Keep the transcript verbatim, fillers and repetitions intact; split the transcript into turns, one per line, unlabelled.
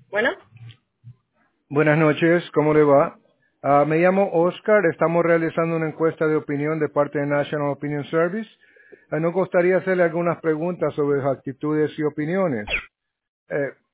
Bueno,
Buenas noches, ¿cómo le va? Ah, me llamo Oscar, estamos realizando una encuesta de opinión de parte de National Opinion Service. Ah, nos gustaría hacerle algunas preguntas sobre sus actitudes y opiniones. Eh,